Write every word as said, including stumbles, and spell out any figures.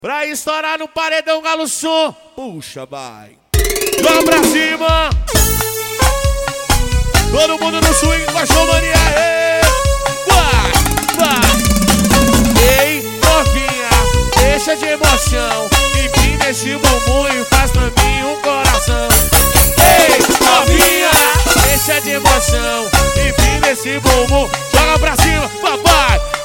Pra estourar no paredão, galo som. Puxa, vai. Joga pra cima. Todo mundo no swing com a showmania. Vai, vai. Ei, novinha, deixa de emoção. Empina esse bumbum e faz pra mim um coração. Ei, novinha, deixa de emoção. Empina esse bumbum. Joga pra cima, papai.